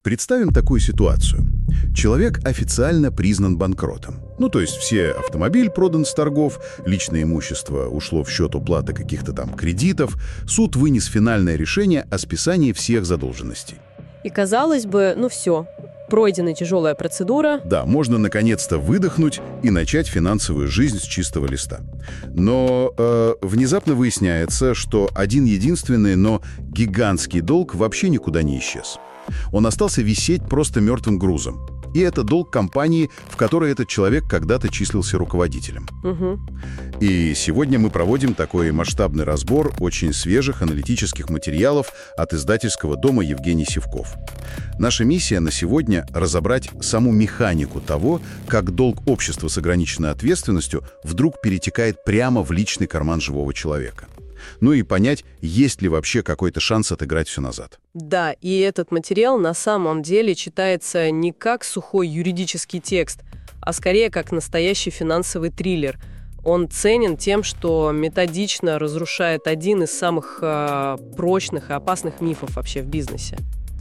Представим такую ситуацию. Человек официально признан банкротом. Ну, то есть все автомобиль продан с торгов, личное имущество ушло в счет уплаты каких-то там кредитов, суд вынес финальное решение о списании всех задолженностей. И казалось бы, ну все, пройдена тяжелая процедура. Да, можно наконец-то выдохнуть и начать финансовую жизнь с чистого листа. Но внезапно выясняется, что один единственный, но гигантский долг вообще никуда не исчез. Он остался висеть просто мертвым грузом. И это долг компании, в которой этот человек когда-то числился руководителем. Угу. И сегодня мы проводим такой масштабный разбор очень свежих аналитических материалов от издательского дома «Евгений Сивков». Наша миссия на сегодня — разобрать саму механику того, как долг общества с ограниченной ответственностью вдруг перетекает прямо в личный карман живого человека. Ну и понять, есть ли вообще какой-то шанс отыграть все назад. Да, и этот материал на самом деле читается не как сухой юридический текст, а скорее как настоящий финансовый триллер. Он ценен тем, что методично разрушает один из самых прочных и опасных мифов вообще в бизнесе.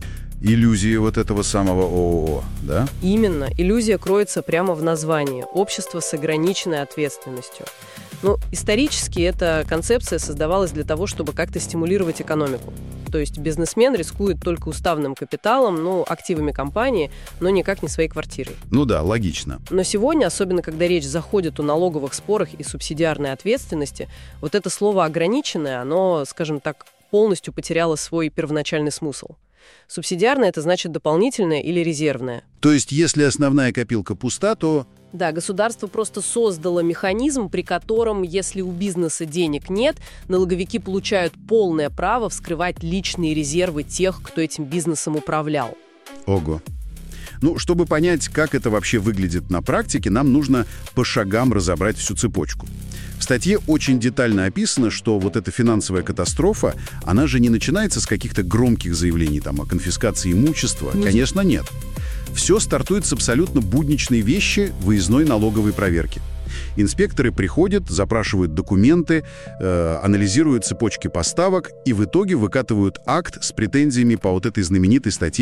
Иллюзии вот этого самого ООО, да? Именно. Иллюзия кроется прямо в названии «Общество с ограниченной ответственностью». Ну, исторически эта концепция создавалась для того, чтобы как-то стимулировать экономику. То есть бизнесмен рискует только уставным капиталом, ну, активами компании, но никак не своей квартирой. Ну да, логично. Но сегодня, особенно когда речь заходит о налоговых спорах и субсидиарной ответственности, вот это слово «ограниченное», оно, скажем так, полностью потеряло свой первоначальный смысл. Субсидиарное — это значит дополнительное или резервное. То есть, если основная копилка пуста, то... Да, государство просто создало механизм, при котором, если у бизнеса денег нет, налоговики получают полное право вскрывать личные резервы тех, кто этим бизнесом управлял. Ого. Ну, чтобы понять, как это вообще выглядит на практике, нам нужно по шагам разобрать всю цепочку. В статье очень детально описано, что вот эта финансовая катастрофа, она же не начинается с каких-то громких заявлений там, о конфискации имущества. Конечно, нет. Все стартует с абсолютно будничной вещи выездной налоговой проверки. Инспекторы приходят, запрашивают документы, анализируют цепочки поставок и в итоге выкатывают акт с претензиями по вот этой знаменитой статье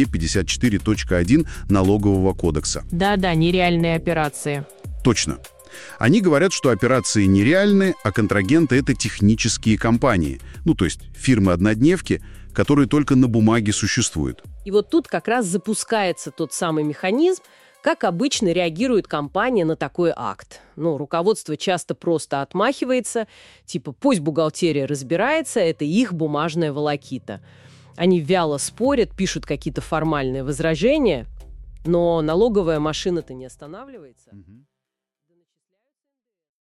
54.1 Налогового кодекса. Да-да, нереальные операции. Точно. Они говорят, что операции нереальны, а контрагенты — это технические компании. Ну, то есть фирмы-однодневки, которые только на бумаге существуют. И вот тут как раз запускается тот самый механизм, как обычно реагирует компания на такой акт. Ну, руководство часто просто отмахивается, типа пусть бухгалтерия разбирается, это их бумажная волокита. Они вяло спорят, пишут какие-то формальные возражения, но налоговая машина-то не останавливается.